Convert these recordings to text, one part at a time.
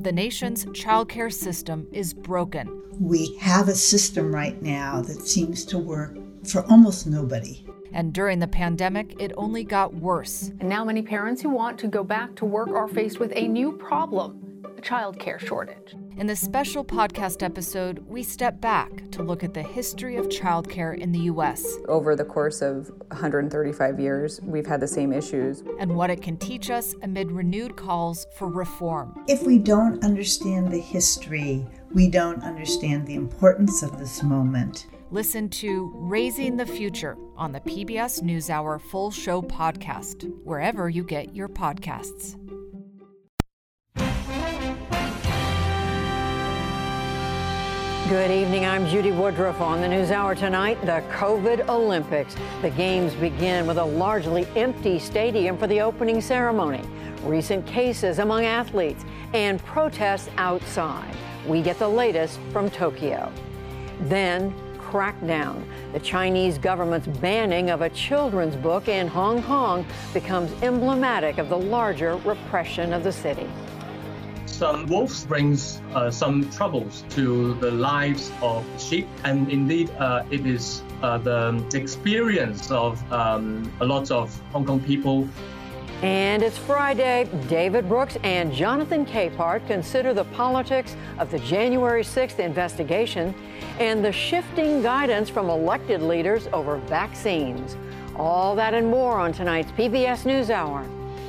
the nation's childcare system is broken. We have a system right now that seems to work for almost nobody. And during the pandemic, it only got worse. And now many parents who want to go back to work are faced with a new problem, a childcare shortage. In this special podcast episode, we step back to look at the history of childcare in the U.S. Over the course of 135 years, we've had the same issues. And what it can teach us amid renewed calls for reform. If we don't understand the history, we don't understand the importance of this moment. Listen to Raising the Future on the PBS NewsHour Full Show podcast, wherever you get your podcasts. Good evening, I'm Judy Woodruff. On the NewsHour tonight, the COVID Olympics. The games begin with a largely empty stadium for the opening ceremony, recent cases among athletes, and protests outside. We get the latest from Tokyo. Then, crackdown. The Chinese government's banning of a children's book in Hong Kong becomes emblematic of the larger repression of the city. Some wolves brings some troubles to the lives of sheep, and indeed it is the experience of a lot of Hong Kong people. And it's Friday. David Brooks and Jonathan Capehart consider the politics of the January 6th investigation and the shifting guidance from elected leaders over vaccines. All that and more on tonight's PBS NewsHour.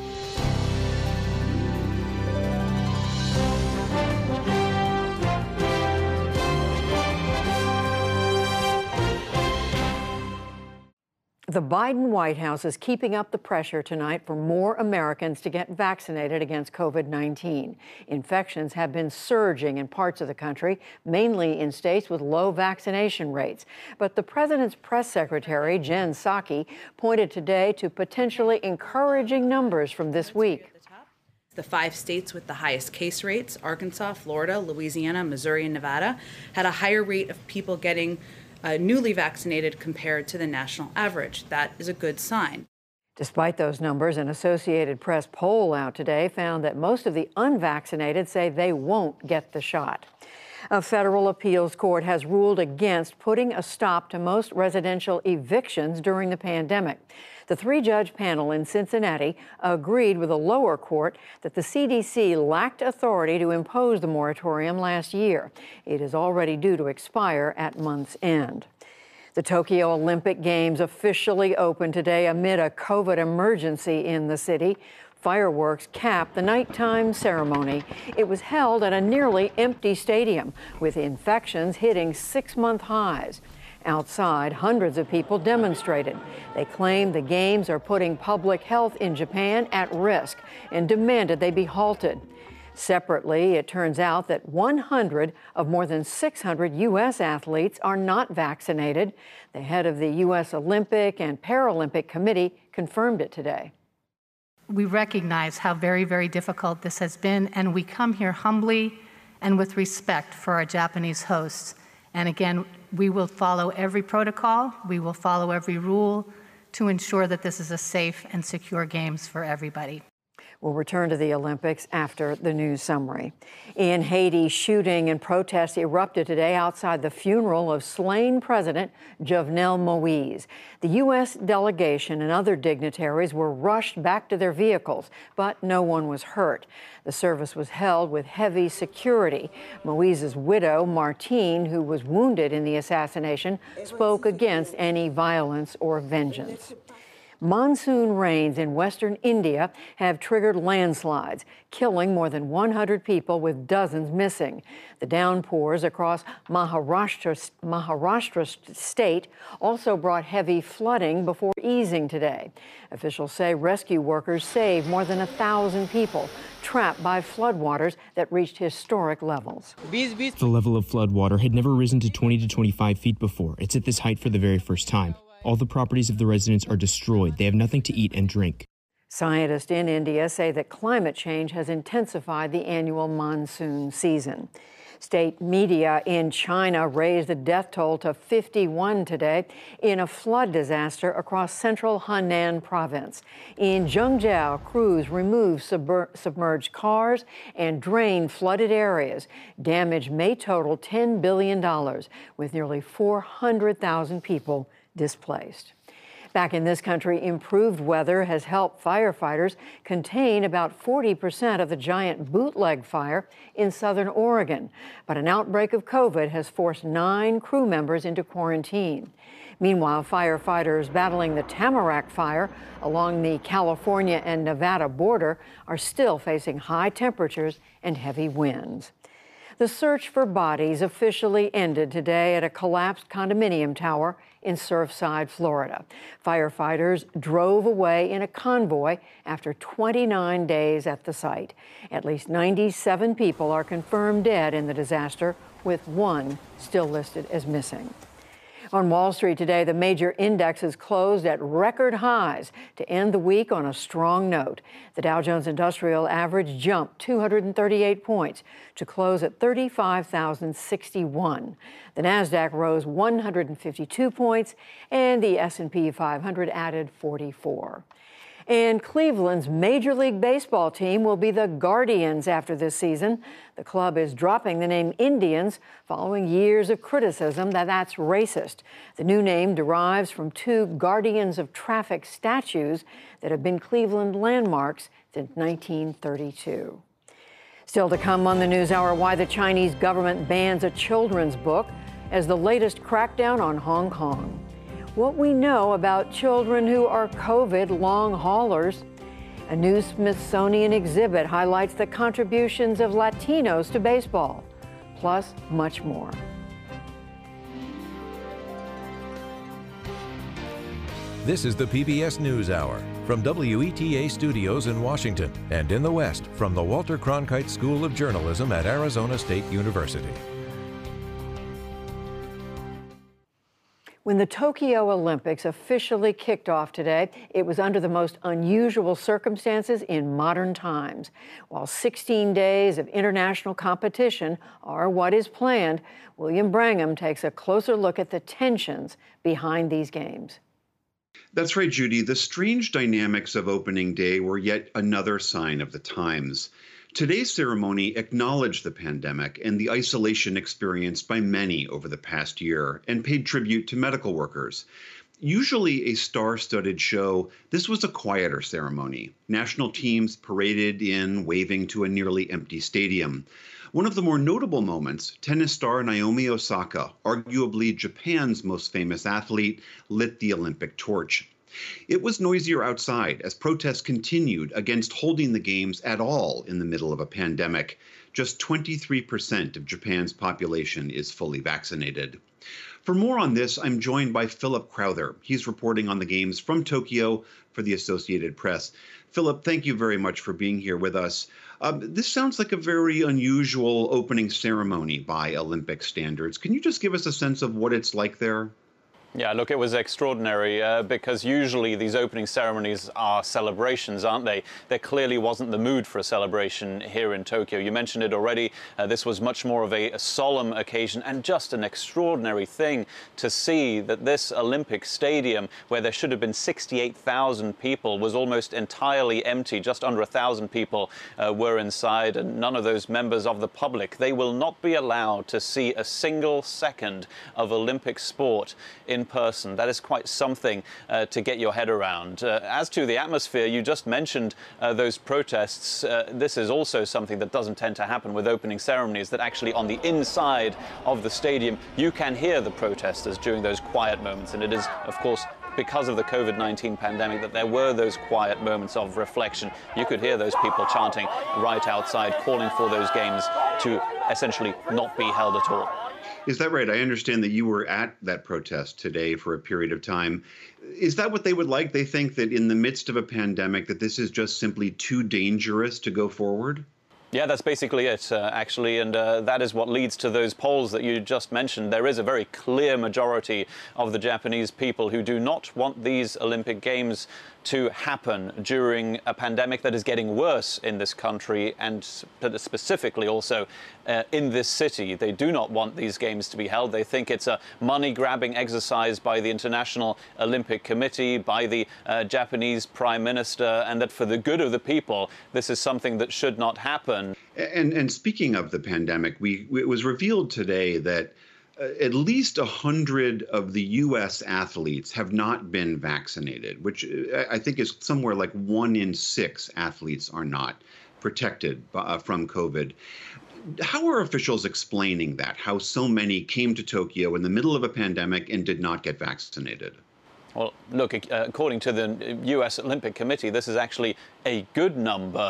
The Biden White House is keeping up the pressure tonight for more Americans to get vaccinated against COVID-19. Infections have been surging in parts of the country, mainly in states with low vaccination rates. But the president's press secretary, Jen Psaki, pointed today to potentially encouraging numbers from this week. The 5 states with the highest case rates, Arkansas, Florida, Louisiana, Missouri, and Nevada, had a higher rate of people getting newly vaccinated compared to the national average. That is a good sign. Despite those numbers, an Associated Press poll out today found that most of the unvaccinated say they won't get the shot. A federal appeals court has ruled against putting a stop to most residential evictions during the pandemic. The 3-judge panel in Cincinnati agreed with a lower court that the CDC lacked authority to impose the moratorium last year. It is already due to expire at month's end. The Tokyo Olympic Games officially opened today amid a COVID emergency in the city. Fireworks capped the nighttime ceremony. It was held at a nearly empty stadium, with infections hitting 6-month highs. Outside, hundreds of people demonstrated. They claimed the games are putting public health in Japan at risk and demanded they be halted. Separately, it turns out that 100 of more than 600 U.S. athletes are not vaccinated. The head of the U.S. Olympic and Paralympic Committee confirmed it today. We recognize how very, very difficult this has been, and we come here humbly and with respect for our Japanese hosts. And again, we will follow every protocol, we will follow every rule to ensure that this is a safe and secure games for everybody. We'll return to the Olympics after the news summary. In Haiti, shooting and protests erupted today outside the funeral of slain President Jovenel Moïse. The U.S. delegation and other dignitaries were rushed back to their vehicles, but no one was hurt. The service was held with heavy security. Moïse's widow, Martine, who was wounded in the assassination, spoke against any violence or vengeance. Monsoon rains in western India have triggered landslides, killing more than 100 people with dozens missing. The downpours across Maharashtra state also brought heavy flooding before easing today. Officials say rescue workers saved more than 1,000 people trapped by floodwaters that reached historic levels. The level of floodwater had never risen to 20 to 25 feet before. It's at this height for the very first time. All the properties of the residents are destroyed. They have nothing to eat and drink. Scientists in India say that climate change has intensified the annual monsoon season. State media in China raised the death toll to 51 today in a flood disaster across central Henan province. In Zhengzhou, crews removed submerged cars and drained flooded areas. Damage may total $10 billion, with nearly 400,000 people displaced. Back in this country, improved weather has helped firefighters contain about 40% of the giant bootleg fire in southern Oregon. But an outbreak of COVID has forced 9 crew members into quarantine. Meanwhile, firefighters battling the Tamarack fire along the California and Nevada border are still facing high temperatures and heavy winds. The search for bodies officially ended today at a collapsed condominium tower in Surfside, Florida. Firefighters drove away in a convoy after 29 days at the site. At least 97 people are confirmed dead in the disaster, with 1 still listed as missing. On Wall Street today, the major indexes closed at record highs to end the week on a strong note. The Dow Jones Industrial Average jumped 238 points to close at 35,061. The Nasdaq rose 152 points, and the S&P 500 added 44. And Cleveland's Major League Baseball team will be the Guardians after this season. The club is dropping the name Indians following years of criticism that that's racist. The new name derives from 2 Guardians of Traffic statues that have been Cleveland landmarks since 1932. Still to come on the NewsHour, why the Chinese government bans a children's book as the latest crackdown on Hong Kong. What we know about children who are COVID long haulers. A new Smithsonian exhibit highlights the contributions of Latinos to baseball, plus much more. This is the PBS NewsHour from WETA Studios in Washington and in the West from the Walter Cronkite School of Journalism at Arizona State University. When the Tokyo Olympics officially kicked off today, it was under the most unusual circumstances in modern times. While 16 days of international competition are what is planned, William Brangham takes a closer look at the tensions behind these games. That's right, Judy. The strange dynamics of opening day were yet another sign of the times. Today's ceremony acknowledged the pandemic and the isolation experienced by many over the past year and paid tribute to medical workers. Usually a star-studded show, this was a quieter ceremony. National teams paraded in, waving to a nearly empty stadium. One of the more notable moments, tennis star Naomi Osaka, arguably Japan's most famous athlete, lit the Olympic torch. It was noisier outside as protests continued against holding the games at all in the middle of a pandemic. Just 23% of Japan's population is fully vaccinated. For more on this, I'm joined by Philip Crowther. He's reporting on the games from Tokyo for the Associated Press. Philip, thank you very much for being here with us. This sounds like a very unusual opening ceremony by Olympic standards. Can you just give us a sense of what it's like there? Yeah, look, it was extraordinary because usually these opening ceremonies are celebrations, aren't they? There clearly wasn't the mood for a celebration here in Tokyo. You mentioned it already. This was much more of a solemn occasion and just an extraordinary thing to see that this Olympic stadium, where there should have been 68,000 people, was almost entirely empty. Just under 1,000 people were inside, and none of those members of the public. They will not be allowed to see a single second of Olympic sport in person. That is quite something to get your head around. As to the atmosphere, you just mentioned those protests. This is also something that doesn't tend to happen with opening ceremonies, that actually on the inside of the stadium you can hear the protesters during those quiet moments. And it is, of course, because of the COVID-19 pandemic that there were those quiet moments of reflection. You could hear those people chanting right outside, calling for those games to essentially not be held at all. Is that right? I understand that you were at that protest today for a period of time. Is that what they would like? They think that in the midst of a pandemic that this is just simply too dangerous to go forward? Yeah, that's basically it, actually, and that is what leads to those polls that you just mentioned. There is a very clear majority of the Japanese people who do not want these Olympic Games to happen during a pandemic that is getting worse in this country, and specifically also in this city. They do not want these games to be held. They think it's a money-grabbing exercise by the International Olympic Committee, by the Japanese Prime Minister, and that for the good of the people, this is something that should not happen. And speaking of the pandemic, it was revealed today that at least 100 of the U.S. athletes have not been vaccinated, which I think is somewhere like 1 in 6 athletes are not protected from COVID. How are officials explaining that, how so many came to Tokyo in the middle of a pandemic and did not get vaccinated? Well, look, according to the U.S. Olympic Committee, this is actually a good number.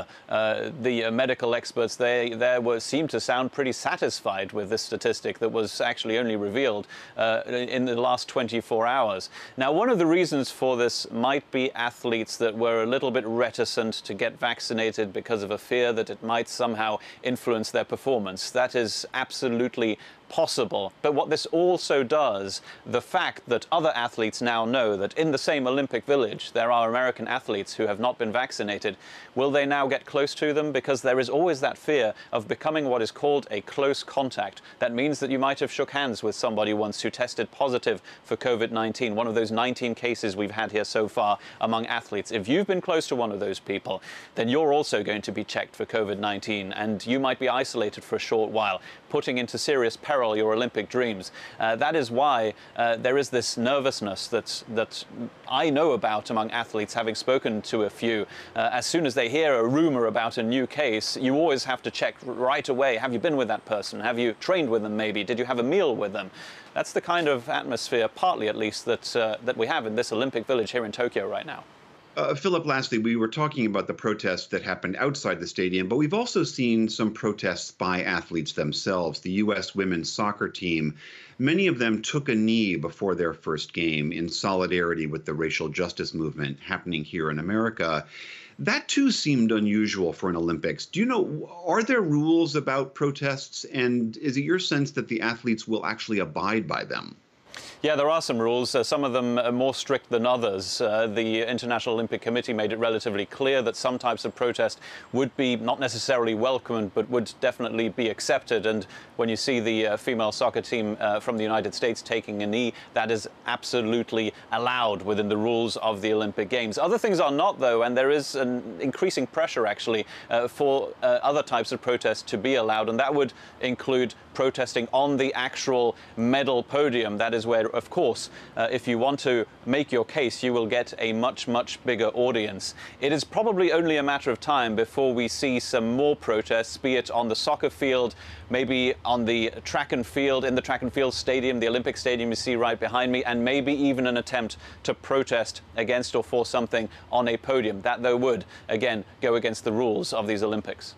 The medical experts there seemed to sound pretty satisfied with this statistic that was actually only revealed in the last 24 hours. Now, one of the reasons for this might be athletes that were a little bit reticent to get vaccinated because of a fear that it might somehow influence their performance. That is absolutely possible. But what this also does, the fact that other athletes now know that in the same Olympic Village there are American athletes who have not been vaccinated, will they now get close to them? Because there is always that fear of becoming what is called a close contact. That means that you might have shook hands with somebody once who tested positive for COVID-19, one of those 19 cases we've had here so far among athletes. If you've been close to one of those people, then you're also going to be checked for COVID-19, and you might be isolated for a short while, putting into serious peril your Olympic dreams. That is why there is this nervousness that I know about among athletes, having spoken to a few. As soon as they hear a rumor about a new case, you always have to check right away. Have you been with that person? Have you trained with them maybe? Did you have a meal with them? That's the kind of atmosphere, partly at least, that we have in this Olympic Village here in Tokyo right now. Philip, lastly, we were talking about the protests that happened outside the stadium, but we've also seen some protests by athletes themselves. The U.S. women's soccer team, many of them took a knee before their first game in solidarity with the racial justice movement happening here in America. That, too, seemed unusual for an Olympics. Do you know, are there rules about protests, and is it your sense that the athletes will actually abide by them? Yeah, there are some rules. Some of them are more strict than others. The International Olympic Committee made it relatively clear that some types of protest would be not necessarily welcomed, but would definitely be accepted. And when you see the female soccer team from the United States taking a knee, that is absolutely allowed within the rules of the Olympic Games. Other things are not, though, and there is an increasing pressure, actually, for other types of protest to be allowed, and that would include protesting on the actual medal podium. That is where, of course, if you want to make your case, you will get a much, much bigger audience. It is probably only a matter of time before we see some more protests, be it on the soccer field, maybe on the track and field, in the track and field stadium, the Olympic Stadium you see right behind me, and maybe even an attempt to protest against or for something on a podium. That, though, would, again, go against the rules of these Olympics.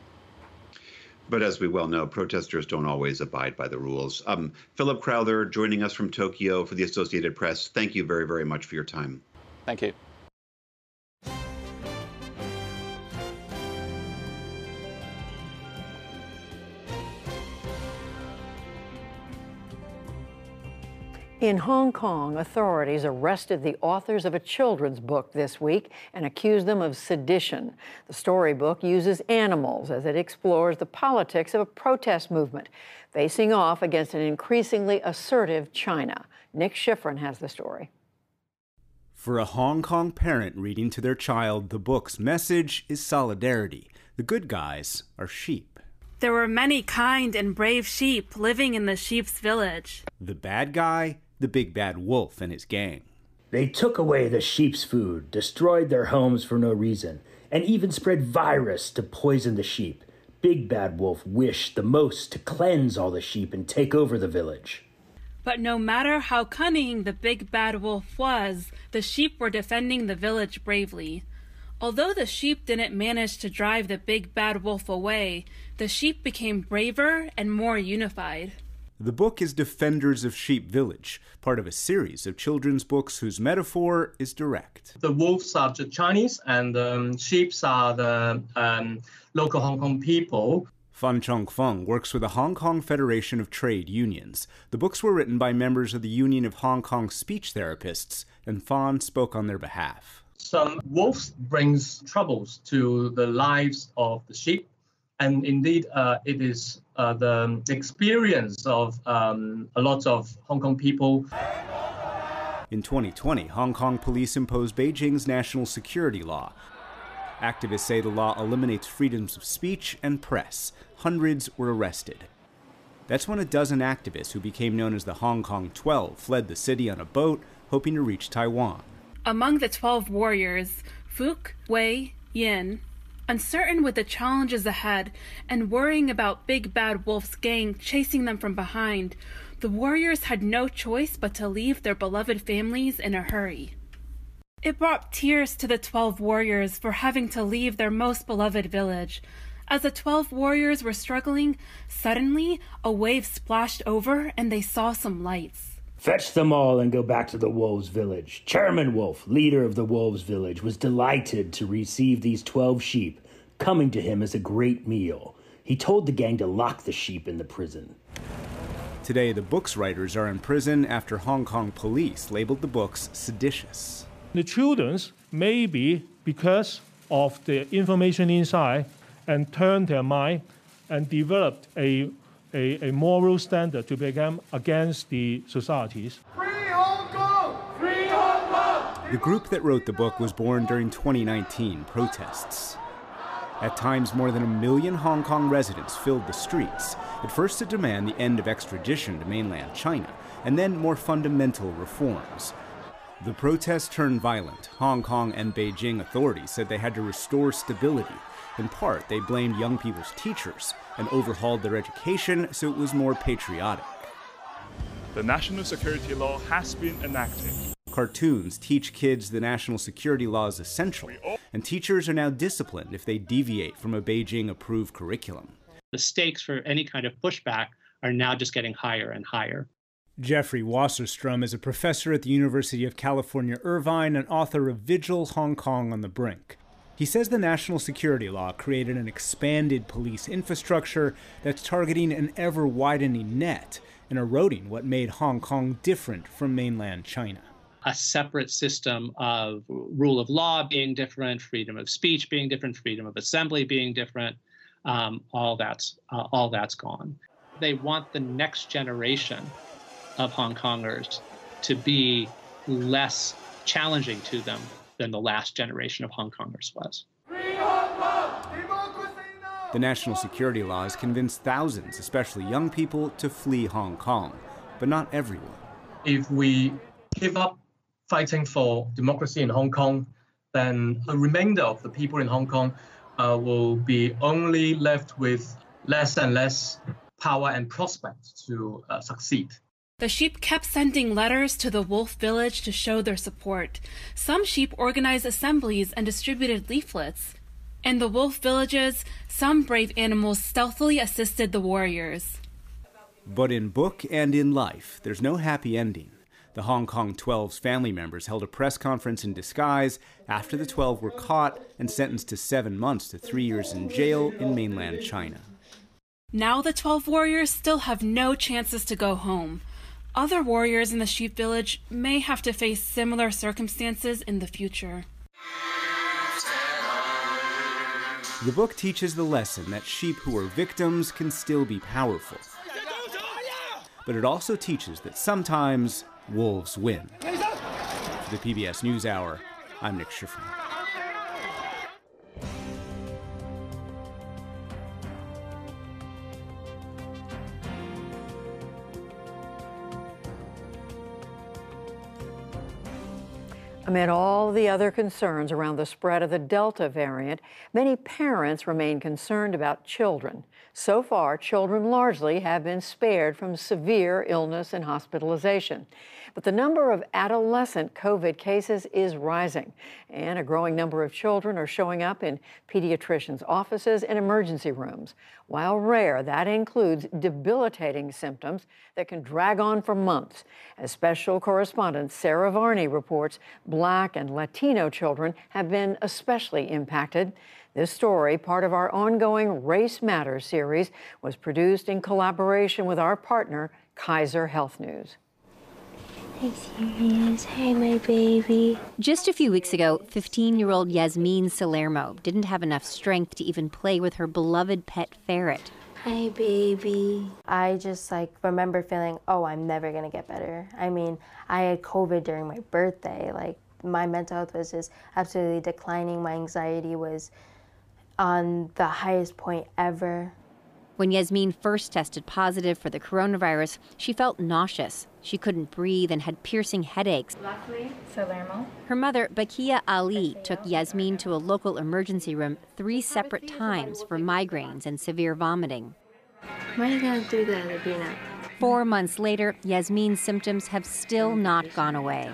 But as we well know, protesters don't always abide by the rules. Philip Crowther joining us from Tokyo for the Associated Press. Thank you very, very much for your time. Thank you. In Hong Kong, authorities arrested the authors of a children's book this week and accused them of sedition. The storybook uses animals as it explores the politics of a protest movement facing off against an increasingly assertive China. Nick Schifrin has the story. For a Hong Kong parent reading to their child, the book's message is solidarity. The good guys are sheep. There were many kind and brave sheep living in the sheep's village. The bad guy, the big bad wolf and his gang. They took away the sheep's food, destroyed their homes for no reason, and even spread virus to poison the sheep. Big Bad Wolf wished the most to cleanse all the sheep and take over the village. But no matter how cunning the Big Bad Wolf was, the sheep were defending the village bravely. Although the sheep didn't manage to drive the Big Bad Wolf away, the sheep became braver and more unified. The book is Defenders of Sheep Village, part of a series of children's books whose metaphor is direct. The wolves are the Chinese and the sheep are the local Hong Kong people. Fan Chong-feng works with the Hong Kong Federation of Trade Unions. The books were written by members of the Union of Hong Kong Speech Therapists, and Fan spoke on their behalf. Some wolves brings troubles to the lives of the sheep. And indeed, it is the experience of a lot of Hong Kong people. In 2020, Hong Kong police imposed Beijing's national security law. Activists say the law eliminates freedoms of speech and press. Hundreds were arrested. That's when a dozen activists who became known as the Hong Kong 12 fled the city on a boat, hoping to reach Taiwan. Among the 12 warriors, Fook, Wei, Yin, uncertain with the challenges ahead and worrying about Big Bad Wolf's gang chasing them from behind, the warriors had no choice but to leave their beloved families in a hurry. It brought tears to the 12 warriors for having to leave their most beloved village. As the 12 warriors were struggling, suddenly a wave splashed over and they saw some lights. Fetch them all and go back to the Wolves' Village. Chairman Wolf, leader of the Wolves' Village, was delighted to receive these 12 sheep, coming to him as a great meal. He told the gang to lock the sheep in the prison. Today, the book's writers are in prison after Hong Kong police labeled the books seditious. The children, maybe because of the information inside, and turned their mind and developed a moral standard to become against the societies. Free Hong Kong! Free Hong Kong! The group that wrote the book was born during 2019 protests. At times, more than 1 million Hong Kong residents filled the streets, at first to demand the end of extradition to mainland China, and then more fundamental reforms. The protests turned violent. Hong Kong and Beijing authorities said they had to restore stability. In part, they blamed young people's teachers and overhauled their education so it was more patriotic. The national security law has been enacted. Cartoons teach kids the national security law is essential, and teachers are now disciplined if they deviate from a Beijing-approved curriculum. The stakes for any kind of pushback are now just getting higher and higher. Jeffrey Wasserstrom is a professor at the University of California, Irvine, and author of Vigil, Hong Kong on the Brink. He says the national security law created an expanded police infrastructure that's targeting an ever-widening net and eroding what made Hong Kong different from mainland China. A separate system of rule of law being different, freedom of speech being different, freedom of assembly being different, all that's gone. They want the next generation of Hong Kongers to be less challenging to them than the last generation of Hong Kongers was. The national security law has convinced thousands, especially young people, to flee Hong Kong, but not everyone. If we give up fighting for democracy in Hong Kong, then the remainder of the people in Hong Kong will be only left with less and less power and prospect to succeed. The sheep kept sending letters to the Wolf Village to show their support. Some sheep organized assemblies and distributed leaflets. In the wolf villages, some brave animals stealthily assisted the warriors. But in book and in life, there's no happy ending. The Hong Kong 12's family members held a press conference in disguise after the 12 were caught and sentenced to 7 months to 3 years in jail in mainland China. Now the 12 warriors still have no chances to go home. Other warriors in the sheep village may have to face similar circumstances in the future. The book teaches the lesson that sheep who are victims can still be powerful. But it also teaches that sometimes wolves win. For the PBS NewsHour, I'm Nick Schifrin. Amid all the other concerns around the spread of the Delta variant, many parents remain concerned about children. So far, children largely have been spared from severe illness and hospitalization. But the number of adolescent COVID cases is rising, and a growing number of children are showing up in pediatricians' offices and emergency rooms. While rare, that includes debilitating symptoms that can drag on for months. As special correspondent Sarah Varney reports, Black and Latino children have been especially impacted. This story, part of our ongoing Race Matters series, was produced in collaboration with our partner, Kaiser Health News. Hey, serious. Hey, my baby. Just a few weeks ago, 15-year-old Yasmin Salermo didn't have enough strength to even play with her beloved pet ferret. Hi, baby. I just remember feeling, oh, I'm never gonna get better. I mean, I had COVID during my birthday. My mental health was just absolutely declining. My anxiety was on the highest point ever. When Yasmin first tested positive for the coronavirus, she felt nauseous. She couldn't breathe and had piercing headaches. Luckily, Salermo. Her mother, Bakia Ali, took Yasmin to a local emergency room 3 separate times for migraines and severe vomiting. Why are you gonna do that, Adina? 4 months later, Yasmin's symptoms have still not gone away.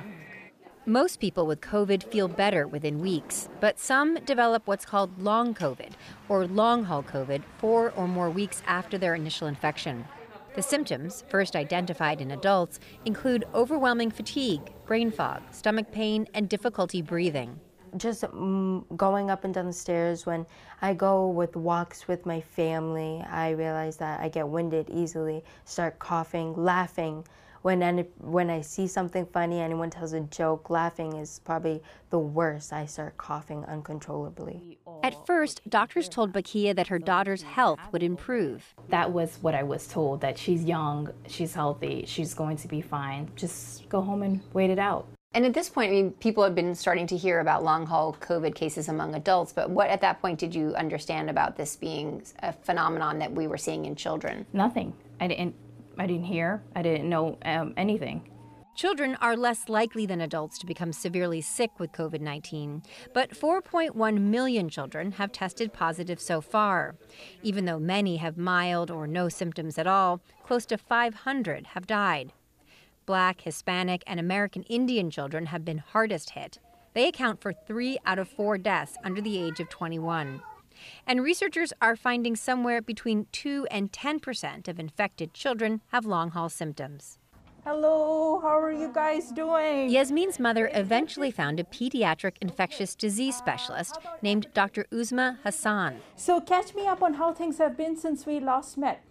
Most people with COVID feel better within weeks, but some develop what's called long COVID, or long-haul COVID, 4 or more weeks after their initial infection. The symptoms, first identified in adults, include overwhelming fatigue, brain fog, stomach pain, and difficulty breathing. Just going up and down the stairs, when I go with walks with my family, I realize that I get winded easily, start coughing, laughing. When I see something funny, anyone tells a joke, laughing is probably the worst. I start coughing uncontrollably. At first, doctors told Bakia that her daughter's health would improve. That was what I was told, that she's young, she's healthy, she's going to be fine. Just go home and wait it out. And at this point, I mean, people have been starting to hear about long-haul COVID cases among adults, but what at that point did you understand about this being a phenomenon that we were seeing in children? Nothing. I didn't hear. I didn't know anything. Children are less likely than adults to become severely sick with COVID-19, but 4.1 million children have tested positive so far. Even though many have mild or no symptoms at all, close to 500 have died. Black, Hispanic, and American Indian children have been hardest hit. They account for 3 out of 4 deaths under the age of 21. And researchers are finding somewhere between 2 and 10% of infected children have long-haul symptoms. Hello, how are you guys doing? Yasmin's mother eventually found a pediatric infectious disease specialist named Dr. Uzma Hassan. So catch me up on how things have been since we last met.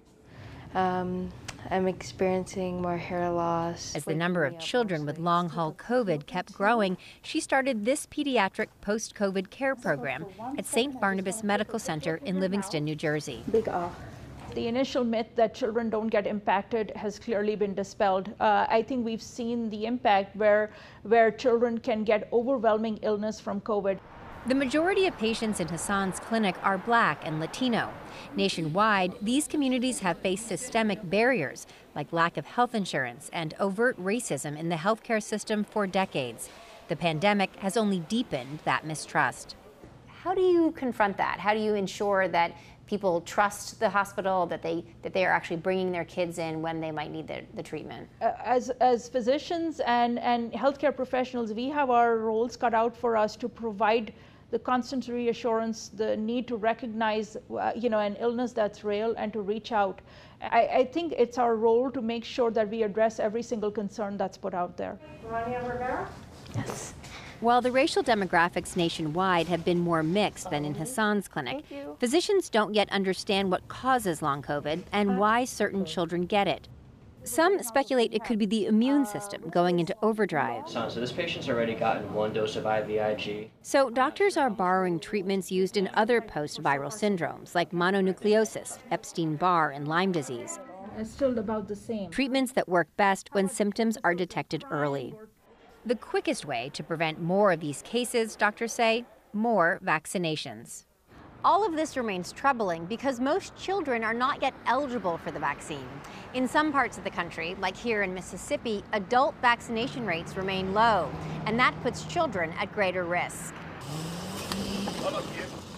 I'm experiencing more hair loss. As the number of children with long-haul COVID kept growing, she started this pediatric post-COVID care program at St. Barnabas Medical Center in Livingston, New Jersey. The initial myth that children don't get impacted has clearly been dispelled. I think we've seen the impact where children can get overwhelming illness from COVID. The majority of patients in Hassan's clinic are Black and Latino. Nationwide, these communities have faced systemic barriers like lack of health insurance and overt racism in the healthcare system for decades. The pandemic has only deepened that mistrust. How do you confront that? How do you ensure that people trust the hospital, that they are actually bringing their kids in when they might need the treatment? As physicians and healthcare professionals, we have our roles cut out for us to provide the constant reassurance, the need to recognize, an illness that's real and to reach out. I think it's our role to make sure that we address every single concern that's put out there. Rania Rivera? Yes. While the racial demographics nationwide have been more mixed than in Hassan's clinic, physicians don't yet understand what causes long COVID and why certain children get it. Some speculate it could be the immune system going into overdrive. So this patient's already gotten 1 dose of IVIG. So doctors are borrowing treatments used in other post-viral syndromes like mononucleosis, Epstein-Barr, and Lyme disease. It's still about the same. Treatments that work best when symptoms are detected early. The quickest way to prevent more of these cases, doctors say, more vaccinations. All of this remains troubling because most children are not yet eligible for the vaccine. In some parts of the country, like here in Mississippi, adult vaccination rates remain low, and that puts children at greater risk.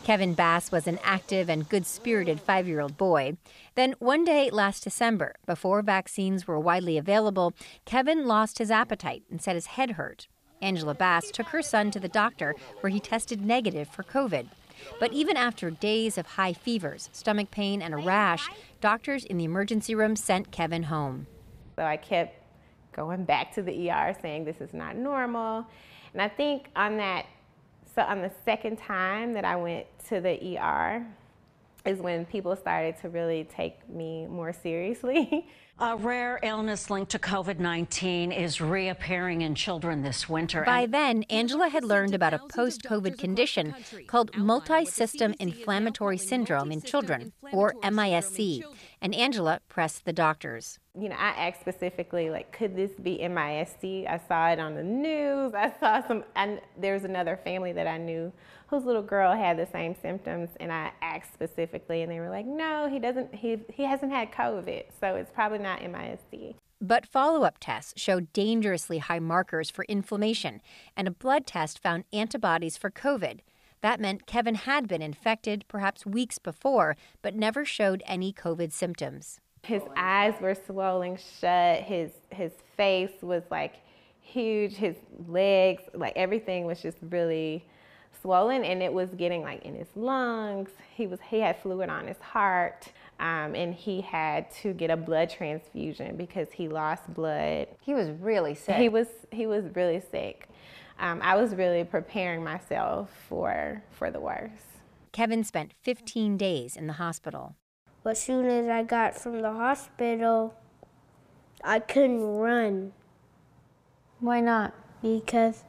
Kevin Bass was an active and good-spirited 5-year-old boy. Then one day last December, before vaccines were widely available, Kevin lost his appetite and said his head hurt. Angela Bass took her son to the doctor, where he tested negative for COVID. But even after days of high fevers, stomach pain, and a rash, doctors in the emergency room sent Kevin home. So I kept going back to the ER saying this is not normal. And I think on the second time that I went to the ER is when people started to really take me more seriously. A rare illness linked to COVID-19 is reappearing in children this winter. By then, Angela had learned about a post-COVID condition called multi-system inflammatory syndrome in children, or MIS-C, and Angela pressed the doctors. You know, I asked specifically, like, could this be MIS-C? I saw it on the news. I saw and there's another family that I knew whose little girl had the same symptoms, and I asked specifically, and they were like, no, he hasn't had COVID, so it's probably not MIS-C. But follow-up tests showed dangerously high markers for inflammation, and a blood test found antibodies for COVID. That meant Kevin had been infected perhaps weeks before, but never showed any COVID symptoms. His eyes were swollen shut, his face was like huge, his legs, like everything was just really swollen, and it was getting like in his lungs. He had fluid on his heart, and he had to get a blood transfusion because he lost blood. He was really sick. He was really sick. I was really preparing myself for the worst. Kevin spent 15 days in the hospital. As soon as I got from the hospital, I couldn't run. Why not? Because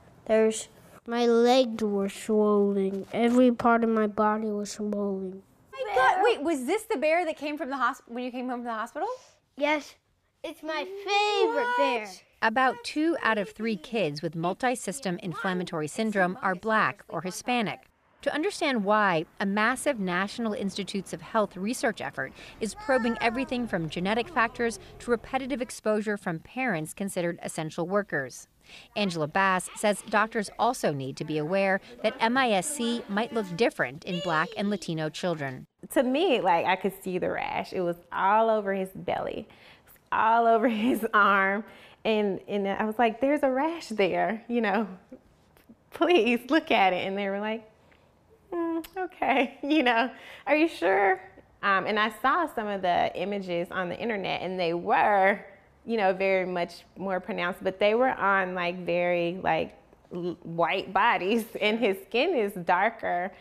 my legs were swollen. Every part of my body was swollen. Oh my God. Wait, was this the bear that came from the hospital when you came home from the hospital? Yes, it's my favorite bear. About 2 out of 3 kids with multi-system inflammatory syndrome are Black or Hispanic. To understand why, a massive National Institutes of Health research effort is probing everything from genetic factors to repetitive exposure from parents considered essential workers. Angela Bass says doctors also need to be aware that MIS-C might look different in Black and Latino children. To me, like, I could see the rash. It was all over his belly, all over his arm, and I was like, there's a rash there, you know, please look at it. And they were like, okay, you know, are you sure? And I saw some of the images on the internet, and they were, you know, very much more pronounced, but they were on like very like white bodies, and his skin is darker.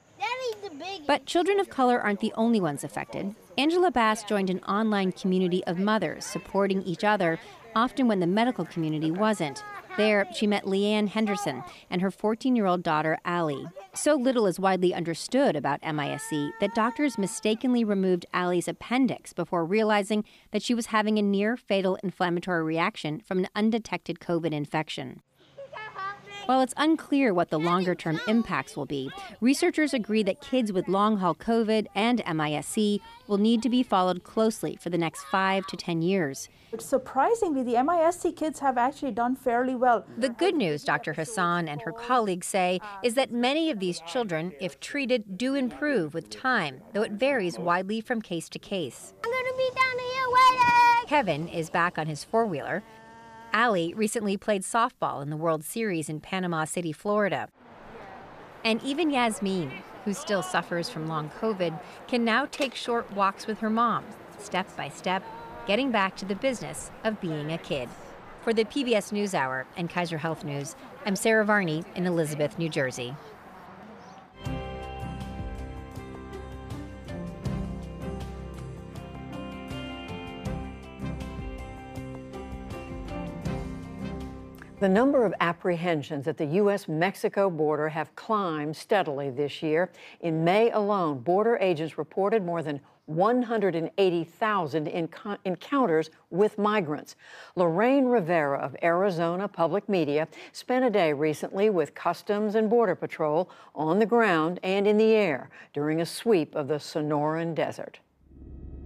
But children of color aren't the only ones affected. Angela Bass joined an online community of mothers supporting each other, often when the medical community wasn't. There, she met Leanne Henderson and her 14-year-old daughter, Allie. So little is widely understood about MIS-C that doctors mistakenly removed Allie's appendix before realizing that she was having a near-fatal inflammatory reaction from an undetected COVID infection. While it's unclear what the longer-term impacts will be, researchers agree that kids with long-haul COVID and MIS-C will need to be followed closely for the next 5 to 10 years. Surprisingly, the MIS-C kids have actually done fairly well. The good news, Dr. Hassan and her colleagues say, is that many of these children, if treated, do improve with time, though it varies widely from case to case. I'm going to be down here waiting. Kevin is back on his four-wheeler. Allie recently played softball in the World Series in Panama City, Florida. And even Yasmin, who still suffers from long COVID, can now take short walks with her mom, step by step, getting back to the business of being a kid. For the PBS NewsHour and Kaiser Health News, I'm Sarah Varney in Elizabeth, New Jersey. The number of apprehensions at the U.S.-Mexico border have climbed steadily this year. In May alone, border agents reported more than 180,000 encounters with migrants. Lorraine Rivera of Arizona Public Media spent a day recently with Customs and Border Patrol on the ground and in the air during a sweep of the Sonoran Desert.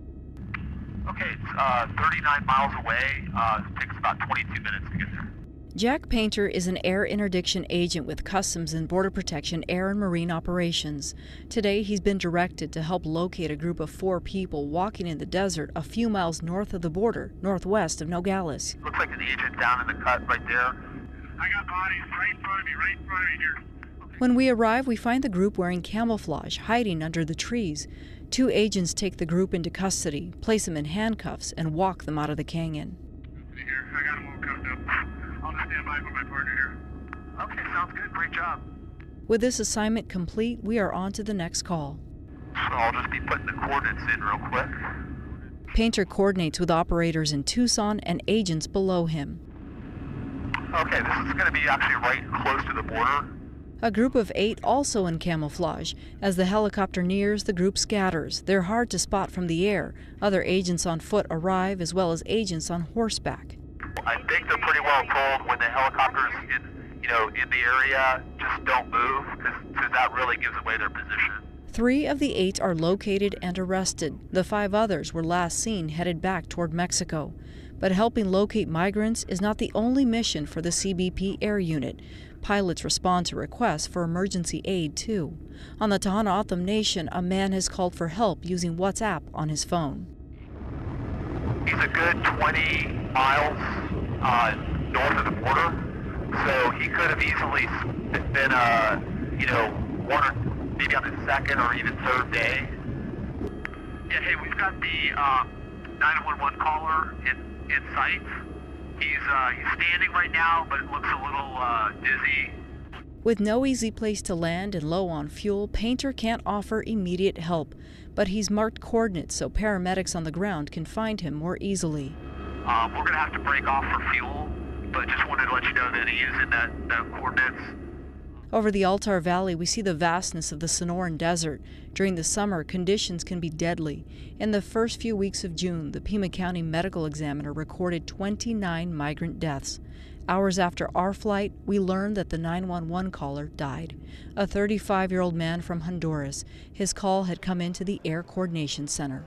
Okay, it's 39 miles away. It takes about 22 minutes to get there. Jack Painter is an air interdiction agent with Customs and Border Protection Air and Marine Operations. Today, he's been directed to help locate a group of 4 people walking in the desert a few miles north of the border, northwest of Nogales. Looks like an agent down in the cut right there. I got bodies right in front of me here. When we arrive, we find the group wearing camouflage, hiding under the trees. 2 agents take the group into custody, place them in handcuffs, and walk them out of the canyon. Here, I got them all cuffed up. I'll just stand by for my partner here. Okay, sounds good. Great job. With this assignment complete, we are on to the next call. So I'll just be putting the coordinates in real quick. Painter coordinates with operators in Tucson and agents below him. Okay, this is going to be actually right close to the border. A group of 8 also in camouflage. As the helicopter nears, the group scatters. They're hard to spot from the air. Other agents on foot arrive, as well as agents on horseback. I think they're pretty well told when the helicopter's in the area, just don't move, because that really gives away their position. 3 of the 8 are located and arrested. The 5 others were last seen headed back toward Mexico. But helping locate migrants is not the only mission for the CBP Air Unit. Pilots respond to requests for emergency aid, too. On the Tohono O'odham Nation, a man has called for help using WhatsApp on his phone. He's a good 20 miles north of the border, so he could have easily been, one or maybe on the second or even third day. Yeah, hey, we've got the 911 caller in sight. He's standing right now, but it looks a little dizzy. With no easy place to land and low on fuel, Painter can't offer immediate help, but he's marked coordinates so paramedics on the ground can find him more easily. We're going to have to break off for fuel, but just wanted to let you know that he is in that coordinates. Over the Altar Valley, we see the vastness of the Sonoran Desert. During the summer, conditions can be deadly. In the first few weeks of June, the Pima County Medical Examiner recorded 29 migrant deaths. Hours after our flight, we learned that the 911 caller died. A 35-year-old man from Honduras. His call had come into the Air Coordination Center.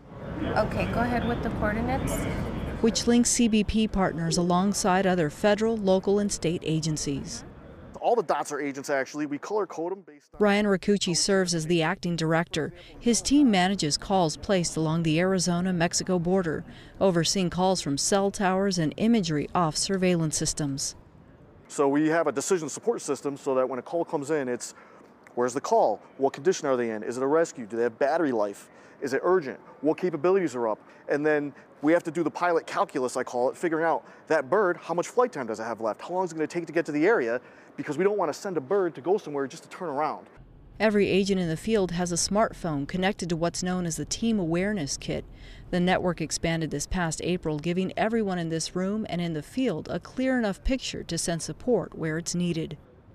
Okay, go ahead with the coordinates. Which links CBP partners alongside other federal, local, and state agencies. All the dots are agents, actually. We color code them based on... Ryan Rakucci serves as the acting director. His team manages calls placed along the Arizona-Mexico border, overseeing calls from cell towers and imagery off surveillance systems. So we have a decision support system so that when a call comes in, it's where's the call? What condition are they in? Is it a rescue? Do they have battery life? Is it urgent? What capabilities are up? And then we have to do the pilot calculus, I call it, figuring out that bird, how much flight time does it have left? How long is it going to take to get to the area? Because we don't want to send a bird to go somewhere just to turn around. Every agent in the field has a smartphone connected to what's known as the Team Awareness Kit. The network expanded this past April, giving everyone in this room and in the field a clear enough picture to send support where it's needed.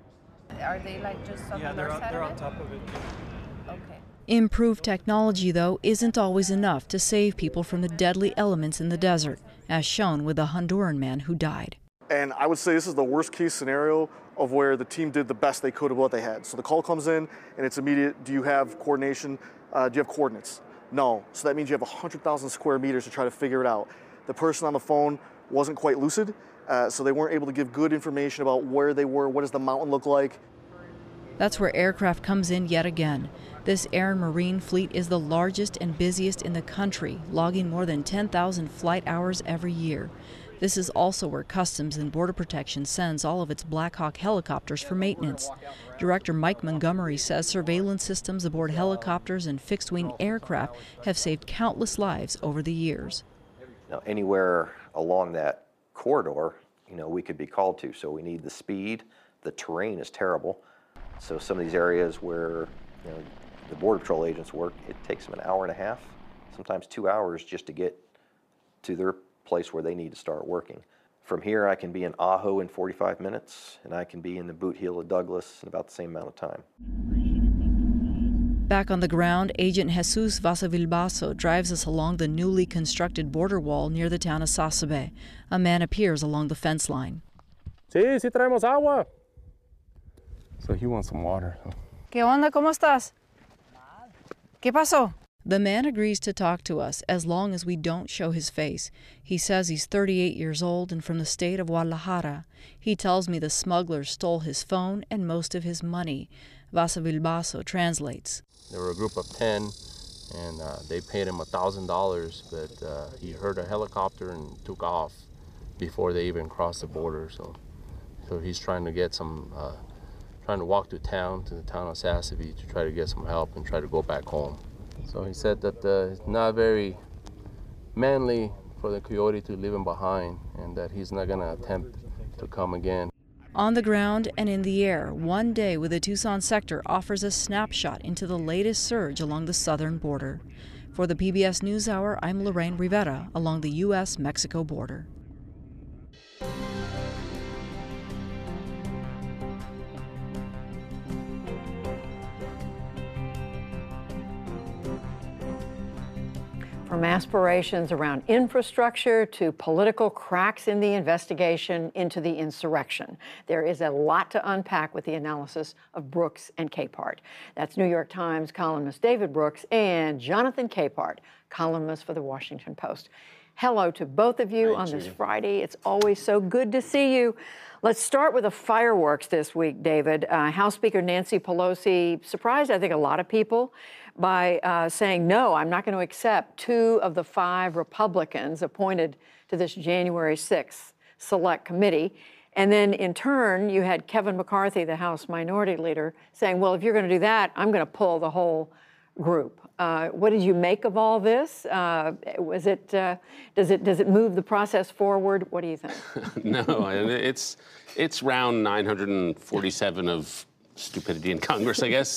Are they just on the north side? They're on top of it. Okay. Improved technology, though, isn't always enough to save people from the deadly elements in the desert, as shown with the Honduran man who died. And I would say this is the worst case scenario of where the team did the best they could of what they had. So the call comes in and it's immediate. Do you have coordination? Do you have coordinates? No. So that means you have 100,000 square meters to try to figure it out. The person on the phone wasn't quite lucid, so they weren't able to give good information about where they were, what does the mountain look like. That's where aircraft comes in yet again. This air and marine fleet is the largest and busiest in the country, logging more than 10,000 flight hours every year. This is also where Customs and Border Protection sends all of its Black Hawk helicopters for maintenance. Director Mike Montgomery says surveillance systems aboard helicopters and fixed-wing aircraft have saved countless lives over the years. Now, anywhere along that corridor, we could be called to. So we need the speed. The terrain is terrible. So some of these areas where the Border Patrol agents work, it takes them an hour and a half, sometimes 2 hours just to get to their place where they need to start working. From here, I can be in Ajo in 45 minutes, and I can be in the Boot Heel of Douglas in about the same amount of time. Back on the ground, Agent Jesus Vasavilbaso drives us along the newly constructed border wall near the town of Sasabe. A man appears along the fence line. Sí, sí traemos agua. So he wants some water. ¿Qué onda? ¿Cómo estás? ¿Qué pasó? The man agrees to talk to us as long as we don't show his face. He says he's 38 years old and from the state of Guadalajara. He tells me the smugglers stole his phone and most of his money. Vasa Bilbaso translates. There were a group of 10, and they paid him $1,000, but he heard a helicopter and took off before they even crossed the border. So he's trying to get some, trying to walk to the town of Sassavy to try to get some help and try to go back home. So he said that it's not very manly for the coyote to leave him behind and that he's not going to attempt to come again. On the ground and in the air, One Day with the Tucson sector offers a snapshot into the latest surge along the southern border. For the PBS NewsHour, I'm Lorraine Rivera along the U.S.-Mexico border. From aspirations around infrastructure to political cracks in the investigation into the insurrection, there is a lot to unpack with the analysis of Brooks and Capehart. That's New York Times columnist David Brooks and Jonathan Capehart, columnist for the Washington Post. Hello to both of you on this Friday. It's always so good to see you. Let's start with the fireworks this week, David. House Speaker Nancy Pelosi surprised, I think, a lot of people by saying, no, I'm not going to accept 2 of the 5 Republicans appointed to this January 6th Select Committee. And then in turn, you had Kevin McCarthy, the House Minority Leader, saying, well, if you're going to do that, I'm going to pull the whole group. What did you make of all this? Does it move the process forward? What do you think? No, it's round 947 of stupidity in Congress, I guess.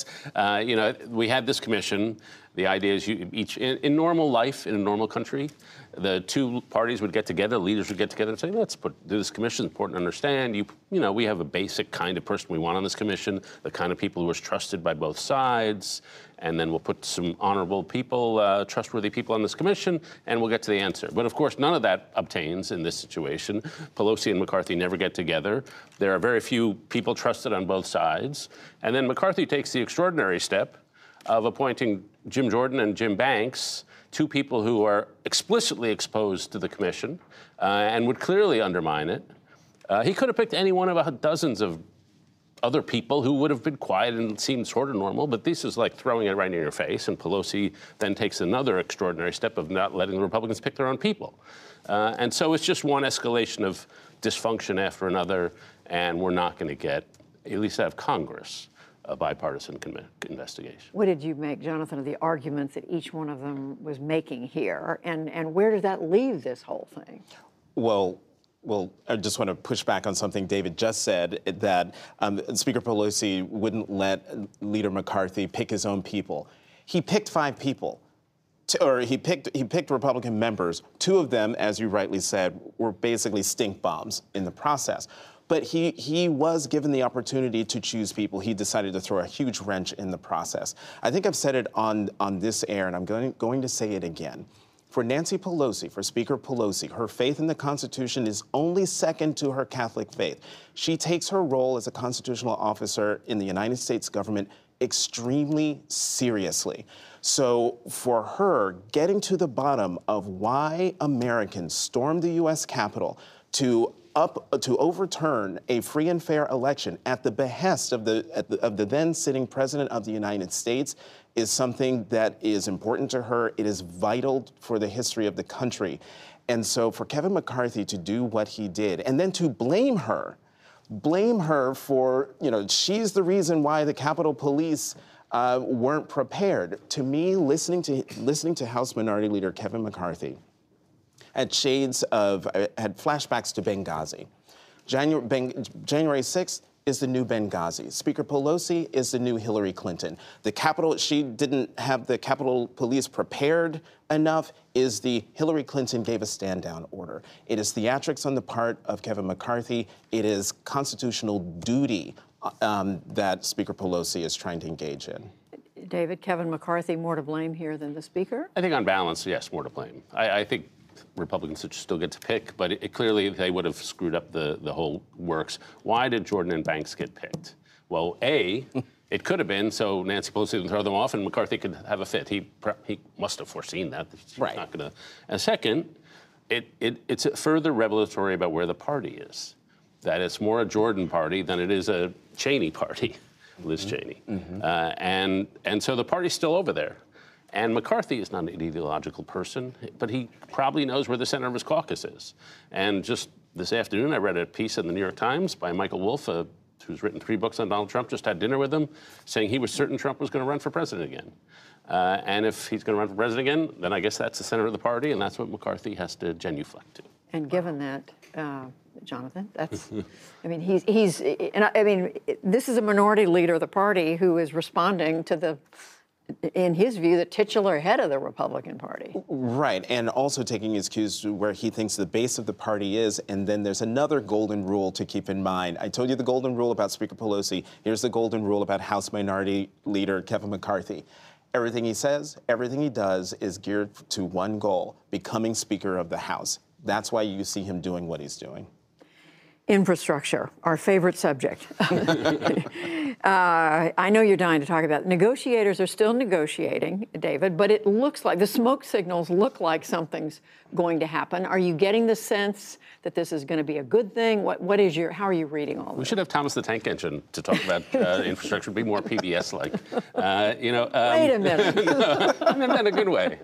We had this commission. The idea is in normal life, in a normal country, the 2 parties would get together, leaders would get together and say, let's do this commission. It's important to understand. We have a basic kind of person we want on this commission, the kind of people who are trusted by both sides, and then we'll put some honorable people, trustworthy people on this commission, and we'll get to the answer. But of course, none of that obtains in this situation. Pelosi and McCarthy never get together. There are very few people trusted on both sides. And then McCarthy takes the extraordinary step of appointing Jim Jordan and Jim Banks, 2 people who are explicitly exposed to the commission and would clearly undermine it. He could have picked any one of dozens of other people who would have been quiet and seemed sort of normal, but this is like throwing it right in your face, and Pelosi then takes another extraordinary step of not letting the Republicans pick their own people. And so it's just one escalation of dysfunction after another, and we're not going to get, at least out of Congress, a bipartisan investigation. What did you make, Jonathan, of the arguments that each one of them was making here, and where does that leave this whole thing? Well, I just want to push back on something David just said, that Speaker Pelosi wouldn't let Leader McCarthy pick his own people. He picked 5 people, or he picked Republican members. 2 of them, as you rightly said, were basically stink bombs in the process. But he was given the opportunity to choose people. He decided to throw a huge wrench in the process. I think I've said it on this air, and I'm going to say it again. For Nancy Pelosi, for Speaker Pelosi, her faith in the Constitution is only second to her Catholic faith. She takes her role as a constitutional officer in the United States government extremely seriously. So for her, getting to the bottom of why Americans stormed the U.S. Capitol to overturn a free and fair election at the behest of the then sitting president of the United States is something that is important to her. It is vital for the history of the country. And so for Kevin McCarthy to do what he did and then to blame her for, she's the reason why the Capitol Police weren't prepared. To me, listening to House Minority Leader Kevin McCarthy had flashbacks to Benghazi. January 6th is the new Benghazi. Speaker Pelosi is the new Hillary Clinton. She didn't have the Capitol Police prepared enough, is the Hillary Clinton gave a stand-down order. It is theatrics on the part of Kevin McCarthy. It is constitutional duty that Speaker Pelosi is trying to engage in. David, Kevin McCarthy more to blame here than the Speaker? I think on balance, yes, more to blame. I think Republicans should still get to pick, but clearly they would have screwed up the whole works. Why did Jordan and Banks get picked? Well, A, It could have been so Nancy Pelosi didn't throw them off and McCarthy could have a fit. He must have foreseen that. He's not going to. And second, it's a further revelatory about where the party is. That it's more a Jordan party than it is a Cheney party, Liz Cheney. And so the party's still over there. And McCarthy is not an ideological person, but he probably knows where the center of his caucus is. And just this afternoon, I read a piece in the New York Times by Michael Wolff, who's written 3 books on Donald Trump, just had dinner with him, saying he was certain Trump was going to run for president again. And if he's going to run for president again, then I guess that's the center of the party, and that's what McCarthy has to genuflect to. And given that, Jonathan, that's, I mean, this is a minority leader of the party who is responding to in his view, the titular head of the Republican Party. Right, and also taking his cues to where he thinks the base of the party is, and then there's another golden rule to keep in mind. I told you the golden rule about Speaker Pelosi. Here's the golden rule about House Minority Leader Kevin McCarthy. Everything he says, everything he does is geared to one goal, becoming Speaker of the House. That's why you see him doing what he's doing. Infrastructure, our favorite subject. I know you're dying to talk about it. Negotiators are still negotiating, David, but it looks like the smoke signals look like something's going to happen. Are you getting the sense that this is going to be a good thing? How are you reading all this? We should have Thomas the Tank Engine to talk about infrastructure, be more PBS-like. Wait a minute. No, I meant that in a good way.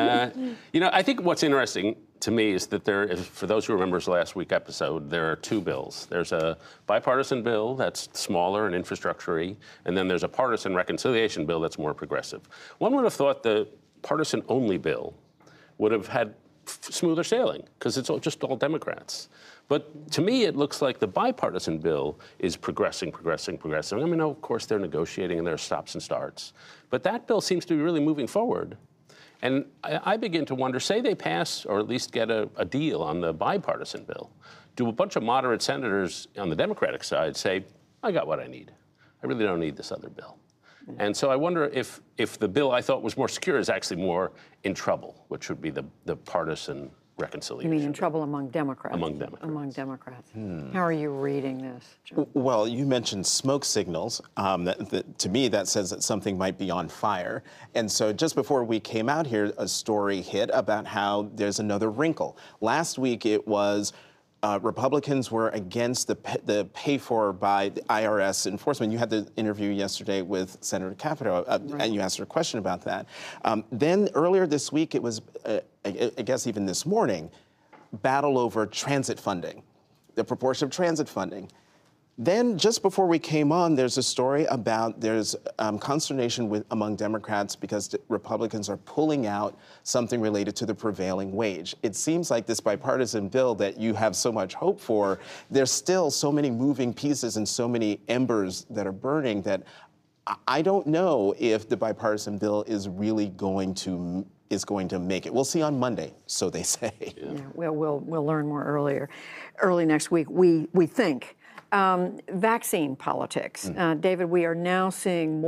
I think what's interesting to me is that for those who remember the last week episode, there are 2 bills. There's a bipartisan bill that's smaller and infrastructure-y, and then there's a partisan reconciliation bill that's more progressive. One would have thought the partisan-only bill would have had smoother sailing, because it's just all Democrats. But to me, it looks like the bipartisan bill is progressing. I mean, of course, they're negotiating and there are stops and starts. But that bill seems to be really moving forward. And I begin to wonder, say they pass or at least get a deal on the bipartisan bill, do a bunch of moderate senators on the Democratic side say, I got what I need. I really don't need this other bill. And so I wonder if the bill I thought was more secure is actually more in trouble, which would be the partisan reconciliation. You mean in trouble among Democrats? Among Democrats. Among Democrats. How are you reading this, John? Well, you mentioned smoke signals. To me, that says that something might be on fire. And so just before we came out here, a story hit about how there's another wrinkle. Last week, it was Republicans were against the pay-for by the IRS enforcement. You had the interview yesterday with Senator Capito, and you asked her a question about that. Then earlier this week, it was, I guess even this morning, battle over transit funding, the proportion of transit funding. Then, just before we came on, there's a story about there's consternation among Democrats because Republicans are pulling out something related to the prevailing wage. It seems like this bipartisan bill that you have so much hope for, there's still so many moving pieces and so many embers that are burning that I don't know if the bipartisan bill is really going to make it. We'll see on Monday, so they say. Yeah, we'll learn more early next week. We think. Vaccine politics. David, we are now seeing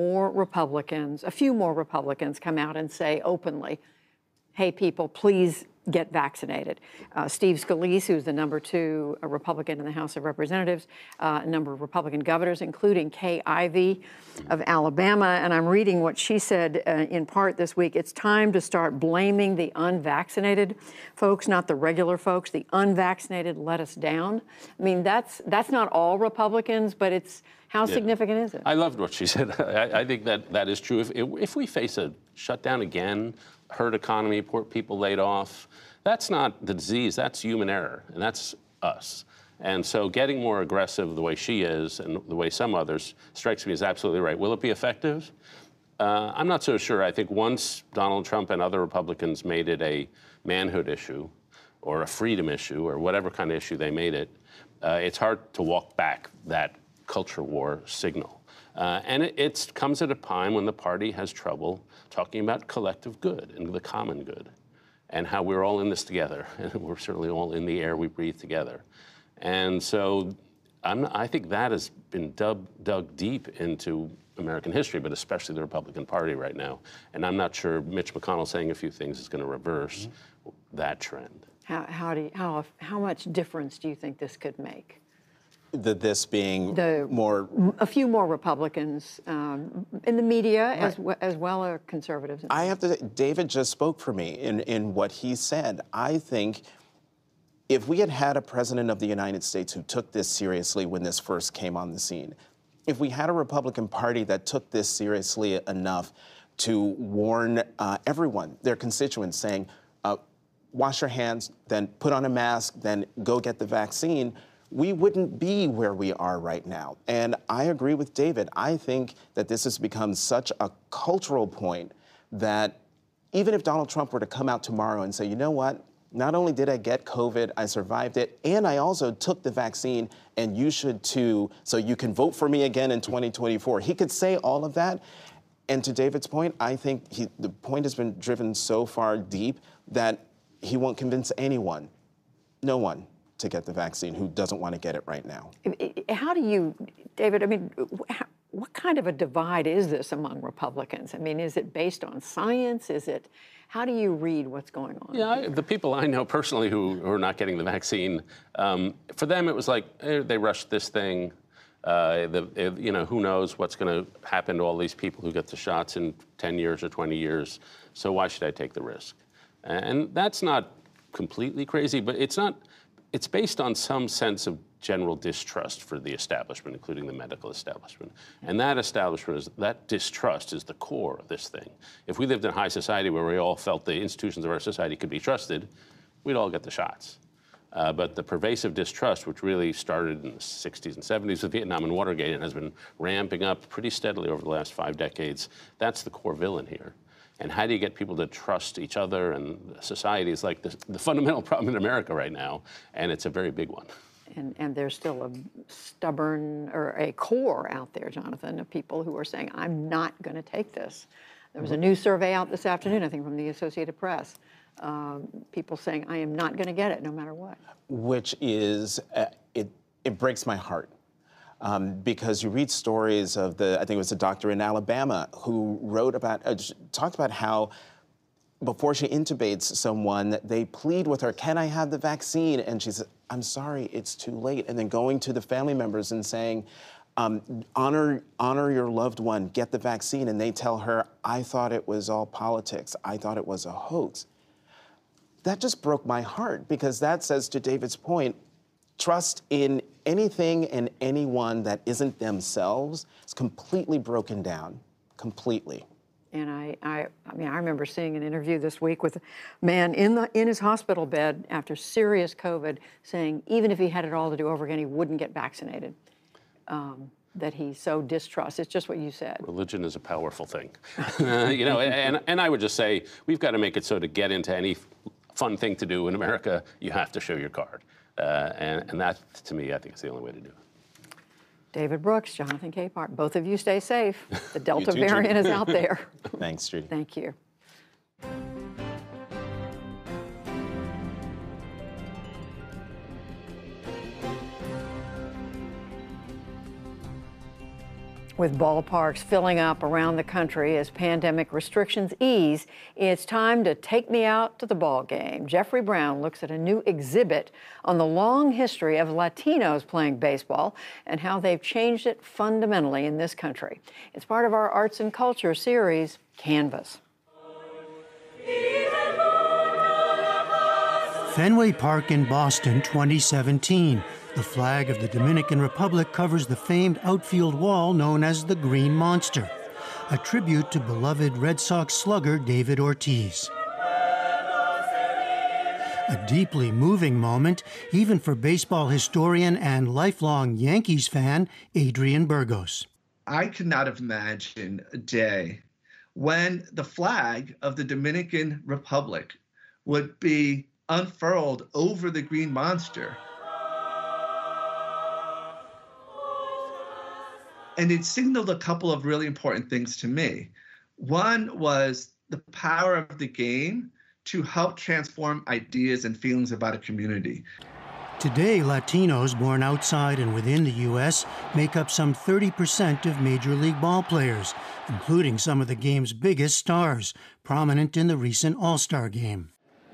a few more Republicans come out and say openly, hey, people, please get vaccinated. Steve Scalise, who's the number 2 Republican in the House of Representatives, a number of Republican governors, including Kay Ivey of Alabama. And I'm reading what she said in part this week. It's time to start blaming the unvaccinated folks, not the regular folks. The unvaccinated let us down. I mean, that's not all Republicans, but it's how significant is it? I loved what she said. I think that is true. If we face a shutdown again, herd economy, poor people laid off, that's not the disease, that's human error, and that's us. And so getting more aggressive the way she is and the way some others strikes me as absolutely right. Will it be effective? I'm not so sure. I think once Donald Trump and other Republicans made it a manhood issue or a freedom issue or whatever kind of issue they made it, it's hard to walk back that culture war signal. And it comes at a time when the party has trouble talking about collective good and the common good and how we're all in this together. And we're certainly all in the air we breathe together. And so I think that has been dug deep into American history, but especially the Republican Party right now. And I'm not sure Mitch McConnell saying a few things is going to reverse that trend. How much difference do you think this could make? this being more... A few more Republicans in the media as well as conservatives. I have to say, David just spoke for me in what he said. I think if we had had a president of the United States who took this seriously when this first came on the scene, if we had a Republican Party that took this seriously enough to warn everyone, their constituents, saying, wash your hands, then put on a mask, then go get the vaccine, we wouldn't be where we are right now. And I agree with David. I think that this has become such a cultural point that even if Donald Trump were to come out tomorrow and say, you know what, not only did I get COVID, I survived it, and I also took the vaccine, and you should too, so you can vote for me again in 2024. He could say all of that. And to David's point, I think the point has been driven so far deep that he won't convince anyone, no one, to get the vaccine who doesn't want to get it right now. How do you, David, I mean, what kind of a divide is this among Republicans? I mean, is it based on science? How do you read what's going on? Yeah, the people I know personally who are not getting the vaccine, for them it was like, they rushed this thing. Who knows what's going to happen to all these people who get the shots in 10 years or 20 years, so why should I take the risk? And that's not completely crazy, but it's based on some sense of general distrust for the establishment, including the medical establishment. And that distrust is the core of this thing. If we lived in high society where we all felt the institutions of our society could be trusted, we'd all get the shots. But the pervasive distrust, which really started in the 60s and 70s with Vietnam and Watergate and has been ramping up pretty steadily over the last 5 decades, that's the core villain here. And how do you get people to trust each other and society is like the fundamental problem in America right now, and it's a very big one. And there's still a stubborn, or a core out there, Jonathan, of people who are saying, I'm not going to take this. There was a new survey out this afternoon, I think, from the Associated Press. People saying, I am not going to get it, no matter what. Which is, it breaks my heart. Because you read stories of I think it was a doctor in Alabama who talked about how before she intubates someone, they plead with her, can I have the vaccine? And she said, I'm sorry, it's too late. And then going to the family members and saying, honor your loved one, get the vaccine. And they tell her, I thought it was all politics. I thought it was a hoax. That just broke my heart, because that says, to David's point, trust in anything and anyone that isn't themselves is completely broken down, completely. And I remember seeing an interview this week with a man in his hospital bed after serious COVID saying even if he had it all to do over again, he wouldn't get vaccinated. That he so distrusts. It's just what you said. Religion is a powerful thing. And I would just say, we've got to make it so to get into any fun thing to do in America, you have to show your card. And that, to me, I think is the only way to do it. David Brooks, Jonathan Capehart, both of you stay safe. The Delta variant is out there. Thanks, Judy. Thank you. With ballparks filling up around the country as pandemic restrictions ease, it's time to take me out to the ball game. Jeffrey Brown looks at a new exhibit on the long history of Latinos playing baseball and how they've changed it fundamentally in this country. It's part of our Arts and Culture series, Canvas. Fenway Park in Boston, 2017. The flag of the Dominican Republic covers the famed outfield wall known as the Green Monster, a tribute to beloved Red Sox slugger David Ortiz. A deeply moving moment, even for baseball historian and lifelong Yankees fan Adrian Burgos. I could not have imagined a day when the flag of the Dominican Republic would be unfurled over the Green Monster. And it signaled a couple of really important things to me. One was the power of the game to help transform ideas and feelings about a community. Today, Latinos born outside and within the U.S. make up some 30% of Major League ball players, including some of the game's biggest stars, prominent in the recent All-Star game.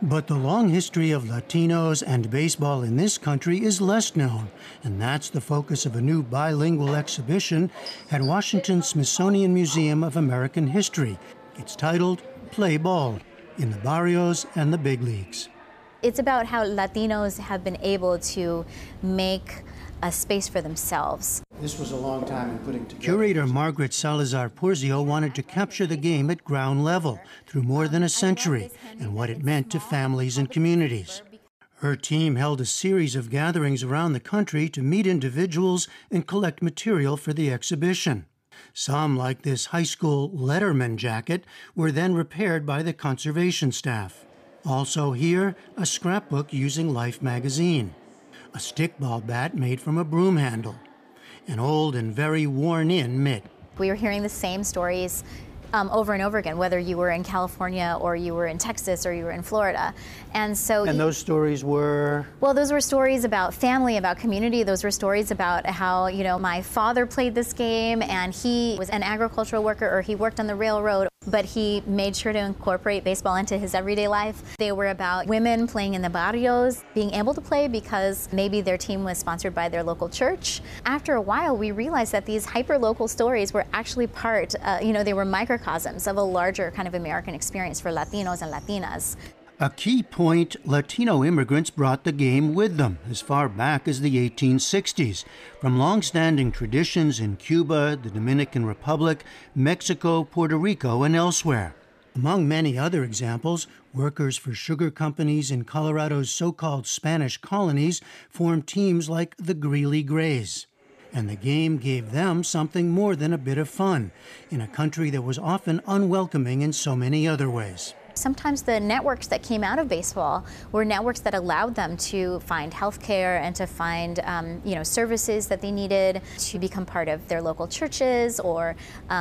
But the long history of Latinos and baseball in this country is less known, and that's the focus of a new bilingual exhibition at Washington's Smithsonian Museum of American History. It's titled Play Ball, in the Barrios and the Big Leagues. It's about how Latinos have been able to make a space for themselves. This was a long time in putting together. Curator Margaret Salazar Purzio wanted to capture the game at ground level through more than a century and what it meant to families and communities. Her team held a series of gatherings around the country to meet individuals and collect material for the exhibition. Some, like this high school letterman jacket, were then repaired by the conservation staff. Also here, a scrapbook using Life magazine, a stickball bat made from a broom handle, an old and very worn-in mitt. We were hearing the same stories over and over again, whether you were in California or you were in Texas or you were in Florida. And so those stories were? Well, those were stories about family, about community. Those were stories about how, my father played this game and he was an agricultural worker or he worked on the railroad, but he made sure to incorporate baseball into his everyday life. They were about women playing in the barrios, being able to play because maybe their team was sponsored by their local church. After a while, we realized that these hyper-local stories were actually part, they were microcosms of a larger kind of American experience for Latinos and Latinas. A key point, Latino immigrants brought the game with them as far back as the 1860s, from long-standing traditions in Cuba, the Dominican Republic, Mexico, Puerto Rico, and elsewhere. Among many other examples, workers for sugar companies in Colorado's so-called Spanish colonies formed teams like the Greeley Grays. And the game gave them something more than a bit of fun, in a country that was often unwelcoming in so many other ways. Sometimes the networks that came out of baseball were networks that allowed them to find health care and to find services that they needed, to become part of their local churches or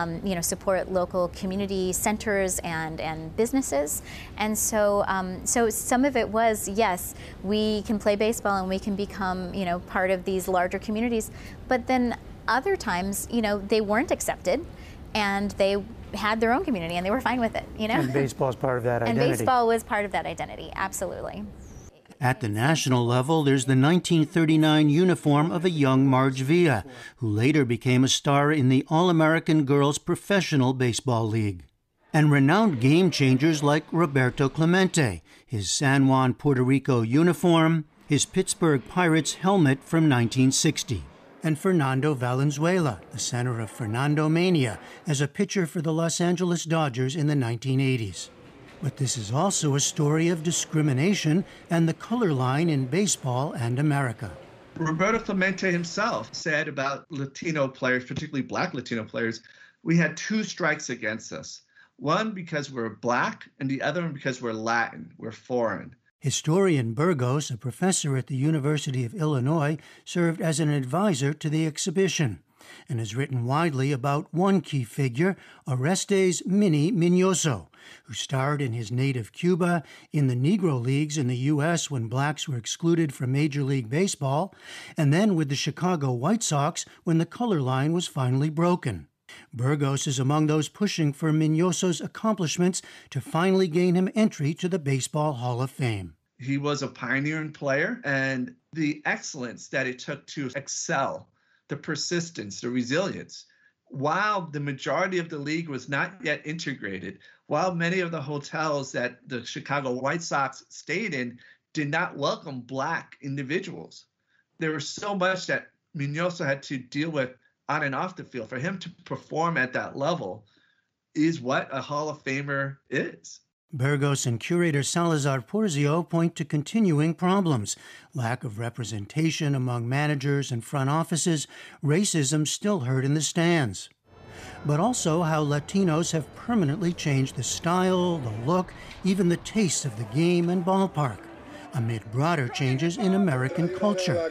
support local community centers and businesses. And so some of it was, yes, we can play baseball and we can become part of these larger communities, but then other times they weren't accepted and they had their own community and they were fine with it, And baseball is part of that identity. And baseball was part of that identity, absolutely. At the national level, there's the 1939 uniform of a young Marge Villa, who later became a star in the All-American Girls Professional Baseball League. And renowned game changers like Roberto Clemente, his San Juan, Puerto Rico uniform, his Pittsburgh Pirates helmet from 1960. And Fernando Valenzuela, the center of Fernando Mania, as a pitcher for the Los Angeles Dodgers in the 1980s. But this is also a story of discrimination and the color line in baseball and America. Roberto Clemente himself said about Latino players, particularly Black Latino players, we had two strikes against us. One because we're Black and the other one because we're Latin, we're foreign. Historian Burgos, a professor at the University of Illinois, served as an advisor to the exhibition and has written widely about one key figure, Orestes Mini Miñoso, who starred in his native Cuba, in the Negro Leagues in the U.S. when blacks were excluded from Major League Baseball, and then with the Chicago White Sox when the color line was finally broken. Burgos is among those pushing for Miñoso's accomplishments to finally gain him entry to the Baseball Hall of Fame. He was a pioneering player, and the excellence that it took to excel, the persistence, the resilience, while the majority of the league was not yet integrated, while many of the hotels that the Chicago White Sox stayed in did not welcome Black individuals. There was so much that Miñoso had to deal with on and off the field. For him to perform at that level is what a Hall of Famer is. Burgos and curator Salazar Purzio point to continuing problems: lack of representation among managers and front offices, racism still heard in the stands. But also how Latinos have permanently changed the style, the look, even the taste of the game and ballpark, amid broader changes in American culture,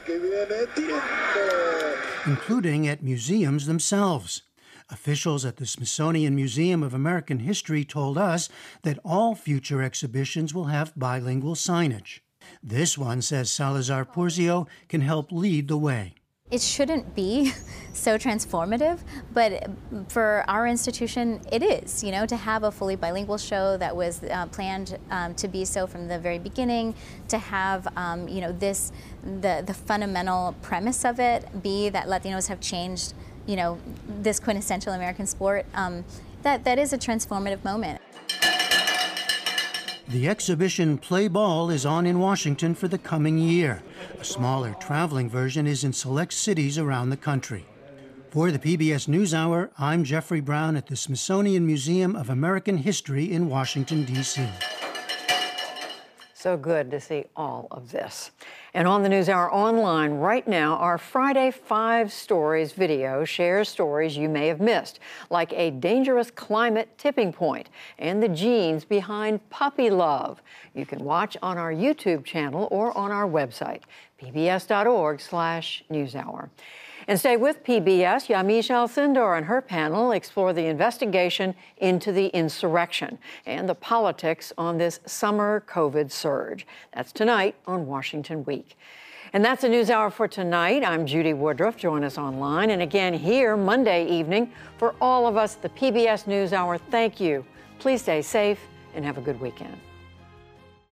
including at museums themselves. Officials at the Smithsonian Museum of American History told us that all future exhibitions will have bilingual signage. This one, says Salazar Purzio, can help lead the way. It shouldn't be so transformative, but for our institution, it is, you know, to have a fully bilingual show that was planned to be so from the very beginning, to have, you know, the fundamental premise of it be that Latinos have changed, you know, this quintessential American sport, that is a transformative moment. The exhibition Play Ball is on in Washington for the coming year. A smaller traveling version is in select cities around the country. For the PBS NewsHour, I'm Jeffrey Brown at the Smithsonian Museum of American History in Washington, D.C. So good to see all of this. And on the NewsHour online right now, our Friday 5 Stories video shares stories you may have missed, like a dangerous climate tipping point and the genes behind puppy love. You can watch on our YouTube channel or on our website, pbs.org/newshour. And stay with PBS. Yamiche Alcindor and her panel explore the investigation into the insurrection and the politics on this summer COVID surge. That's tonight on Washington Week. And that's the NewsHour for tonight. I'm Judy Woodruff. Join us online and again here Monday evening. For all of us, the PBS NewsHour, thank you. Please stay safe and have a good weekend.